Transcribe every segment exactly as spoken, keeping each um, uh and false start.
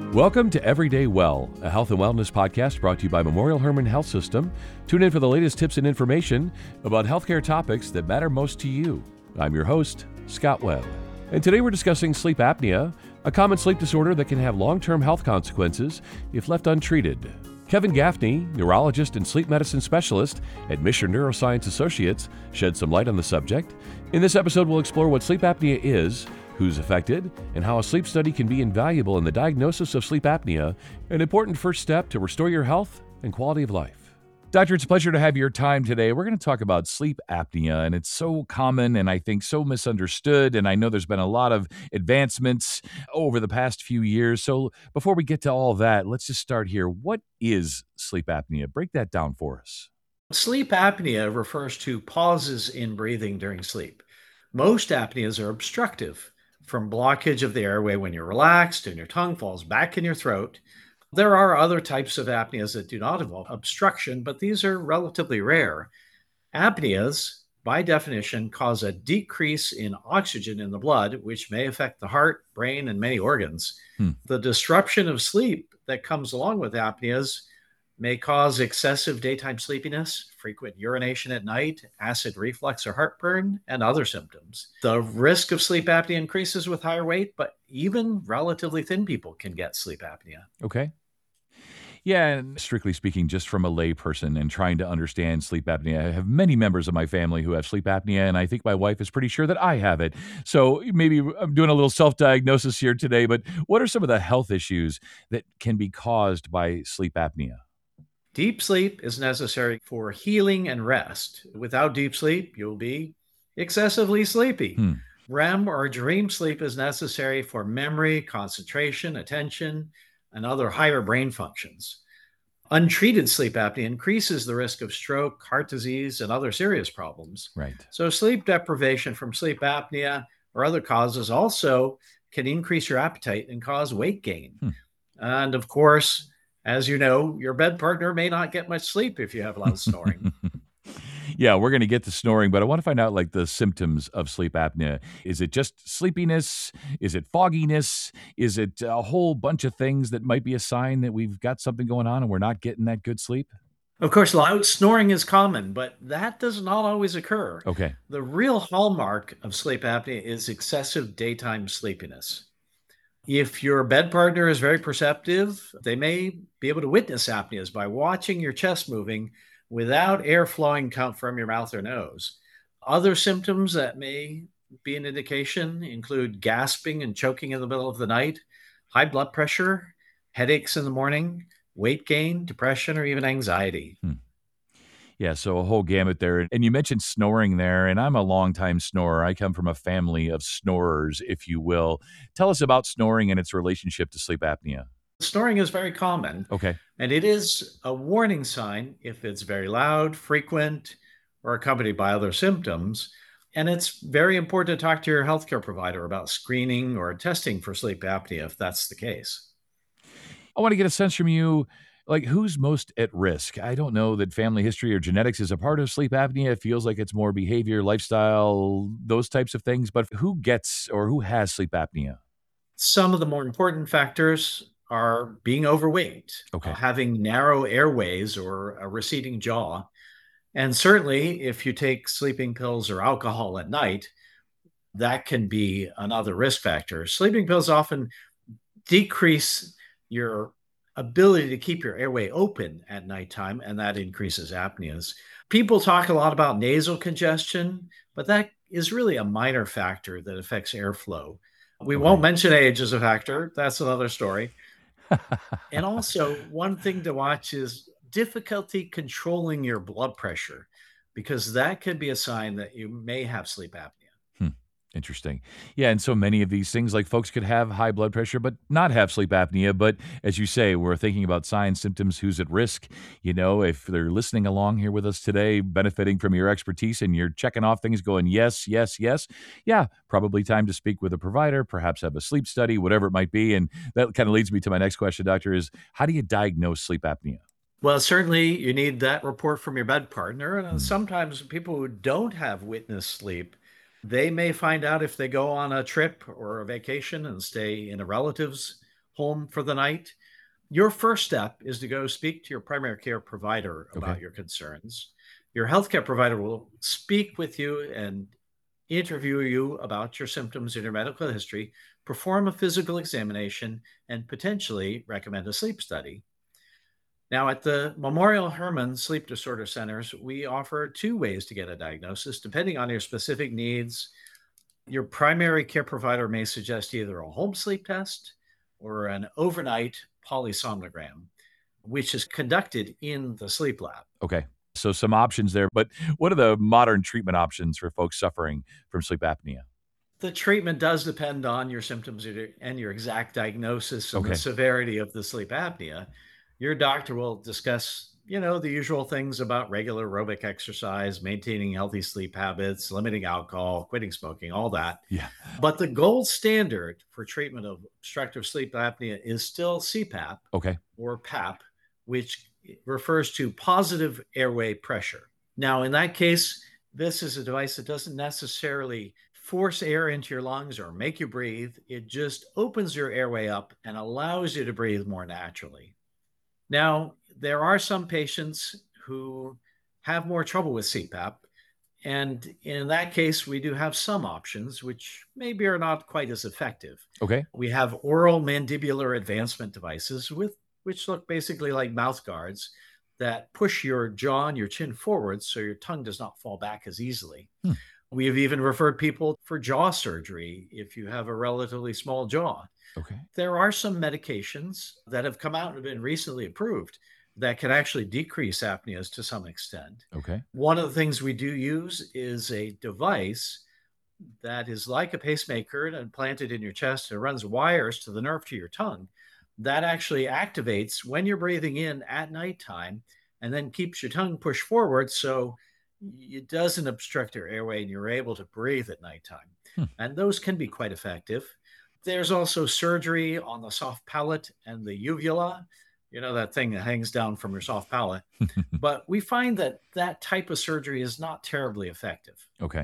Welcome to Everyday Well, a health and wellness podcast brought to you by Memorial Hermann Health System. Tune in for the latest tips and information about healthcare topics that matter most to you. I'm your host, Scott Webb. And today we're discussing sleep apnea, a common sleep disorder that can have long-term health consequences if left untreated. Kevin Gaffney, neurologist and sleep medicine specialist at Mission Neuroscience Associates, sheds some light on the subject. In this episode, we'll explore what sleep apnea is, who's affected, and how a sleep study can be invaluable in the diagnosis of sleep apnea, an important first step to restore your health and quality of life. Doctor, it's a pleasure to have your time today. We're going to talk about sleep apnea, and it's so common and I think so misunderstood, and I know there's been a lot of advancements over the past few years. So before we get to all that, let's just start here. What is sleep apnea? Break that down for us. Sleep apnea refers to pauses in breathing during sleep. Most apneas are obstructive, from blockage of the airway when you're relaxed and your tongue falls back in your throat. There are other types of apneas that do not involve obstruction, but these are relatively rare. Apneas, by definition, cause a decrease in oxygen in the blood, which may affect the heart, brain, and many organs. Hmm. The disruption of sleep that comes along with apneas may cause excessive daytime sleepiness, frequent urination at night, acid reflux or heartburn, and other symptoms. The risk of sleep apnea increases with higher weight, but even relatively thin people can get sleep apnea. Okay. Yeah, and strictly speaking, just from a lay person and trying to understand sleep apnea, I have many members of my family who have sleep apnea, and I think my wife is pretty sure that I have it. So maybe I'm doing a little self-diagnosis here today, but what are some of the health issues that can be caused by sleep apnea? Deep sleep is necessary for healing and rest. Without deep sleep, you'll be excessively sleepy. Hmm. R E M or dream sleep is necessary for memory, concentration, attention, and other higher brain functions. Untreated sleep apnea increases the risk of stroke, heart disease, and other serious problems. Right. So sleep deprivation from sleep apnea or other causes also can increase your appetite and cause weight gain. Hmm. And of course, as you know, your bed partner may not get much sleep if you have loud snoring. Yeah, we're going to get to snoring, but I want to find out like the symptoms of sleep apnea. Is it just sleepiness? Is it fogginess? Is it a whole bunch of things that might be a sign that we've got something going on and we're not getting that good sleep? Of course, loud snoring is common, but that does not always occur. Okay. The real hallmark of sleep apnea is excessive daytime sleepiness. If your bed partner is very perceptive, they may be able to witness apneas by watching your chest moving without air flowing come from your mouth or nose. Other symptoms that may be an indication include gasping and choking in the middle of the night, high blood pressure, headaches in the morning, weight gain, depression, or even anxiety. Hmm. Yeah, so a whole gamut there. And you mentioned snoring there, and I'm a longtime snorer. I come from a family of snorers, if you will. Tell us about snoring and its relationship to sleep apnea. Snoring is very common. Okay. And it is a warning sign if it's very loud, frequent, or accompanied by other symptoms. And it's very important to talk to your healthcare provider about screening or testing for sleep apnea if that's the case. I want to get a sense from you, like who's most at risk? I don't know that family history or genetics is a part of sleep apnea. It feels like it's more behavior, lifestyle, those types of things. But who gets or who has sleep apnea? Some of the more important factors are being overweight, okay. uh, having narrow airways or a receding jaw. And certainly, if you take sleeping pills or alcohol at night, that can be another risk factor. Sleeping pills often decrease your ability to keep your airway open at nighttime, and that increases apneas. People talk a lot about nasal congestion, but that is really a minor factor that affects airflow. We okay. won't mention age as a factor. That's another story. And also, one thing to watch is difficulty controlling your blood pressure, because that could be a sign that you may have sleep apnea. Hmm. Interesting. Yeah, and so many of these things, like folks could have high blood pressure, but not have sleep apnea. But as you say, we're thinking about signs, symptoms, who's at risk. You know, if they're listening along here with us today, benefiting from your expertise and you're checking off things going, yes, yes, yes. Yeah, probably time to speak with a provider, perhaps have a sleep study, whatever it might be. And that kind of leads me to my next question, doctor, is how do you diagnose sleep apnea? Well, certainly you need that report from your bed partner. And mm. sometimes people who don't have witnessed sleep, they may find out if they go on a trip or a vacation and stay in a relative's home for the night, your first step is to go speak to your primary care provider about Okay. your concerns. Your healthcare provider will speak with you and interview you about your symptoms and your medical history, perform a physical examination, and potentially recommend a sleep study. Now, at the Memorial Hermann Sleep Disorder Centers, we offer two ways to get a diagnosis depending on your specific needs. Your primary care provider may suggest either a home sleep test or an overnight polysomnogram, which is conducted in the sleep lab. Okay. So some options there, but what are the modern treatment options for folks suffering from sleep apnea? The treatment does depend on your symptoms and your exact diagnosis and the Okay. severity of the sleep apnea. Your doctor will discuss, you know, the usual things about regular aerobic exercise, maintaining healthy sleep habits, limiting alcohol, quitting smoking, all that. Yeah. But the gold standard for treatment of obstructive sleep apnea is still C PAP Okay. or PAP, which refers to positive airway pressure. Now, in that case, this is a device that doesn't necessarily force air into your lungs or make you breathe. It just opens your airway up and allows you to breathe more naturally. Now, there are some patients who have more trouble with C PAP. And in that case, we do have some options which maybe are not quite as effective. Okay. We have oral mandibular advancement devices with which look basically like mouth guards that push your jaw and your chin forward so your tongue does not fall back as easily. Hmm. We have even referred people for jaw surgery if you have a relatively small jaw. Okay. There are some medications that have come out and have been recently approved that can actually decrease apneas to some extent. Okay. One of the things we do use is a device that is like a pacemaker and implanted in your chest and runs wires to the nerve to your tongue. That actually activates when you're breathing in at nighttime and then keeps your tongue pushed forward so it doesn't obstruct your airway and you're able to breathe at nighttime. Hmm. And those can be quite effective. There's also surgery on the soft palate and the uvula, you know, that thing that hangs down from your soft palate. But we find that that type of surgery is not terribly effective. Okay.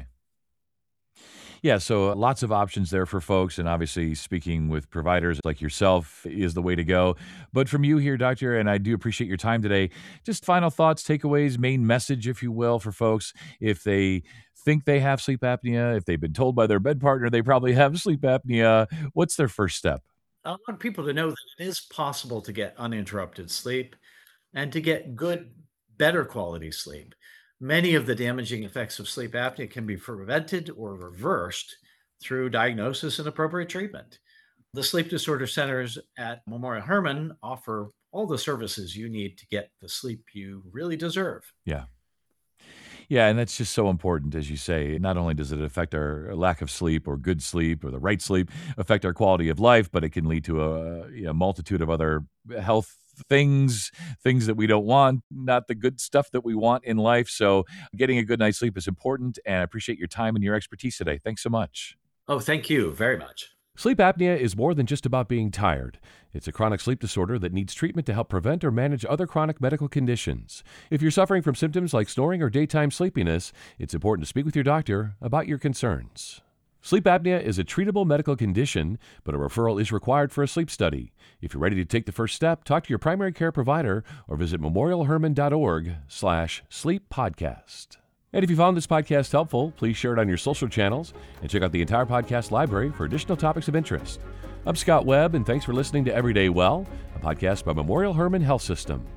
Yeah, so lots of options there for folks, and obviously speaking with providers like yourself is the way to go. But from you here, Doctor, and I do appreciate your time today, just final thoughts, takeaways, main message, if you will, for folks if they think they have sleep apnea, if they've been told by their bed partner they probably have sleep apnea, what's their first step? I want people to know that it is possible to get uninterrupted sleep and to get good, better quality sleep. Many of the damaging effects of sleep apnea can be prevented or reversed through diagnosis and appropriate treatment. The sleep disorder centers at Memorial Hermann offer all the services you need to get the sleep you really deserve. Yeah. Yeah, and that's just so important, as you say. Not only does it affect our lack of sleep or good sleep or the right sleep, affect our quality of life, but it can lead to a, you know, multitude of other health things, things that we don't want, not the good stuff that we want in life. So getting a good night's sleep is important, and I appreciate your time and your expertise today. Thanks so much. Oh, thank you very much. Sleep apnea is more than just about being tired. It's a chronic sleep disorder that needs treatment to help prevent or manage other chronic medical conditions. If you're suffering from symptoms like snoring or daytime sleepiness, it's important to speak with your doctor about your concerns. Sleep apnea is a treatable medical condition, but a referral is required for a sleep study. If you're ready to take the first step, talk to your primary care provider or visit memorialhermann.org slash sleep podcast. And if you found this podcast helpful, please share it on your social channels and check out the entire podcast library for additional topics of interest. I'm Scott Webb, and thanks for listening to Everyday Well, a podcast by Memorial Hermann Health System.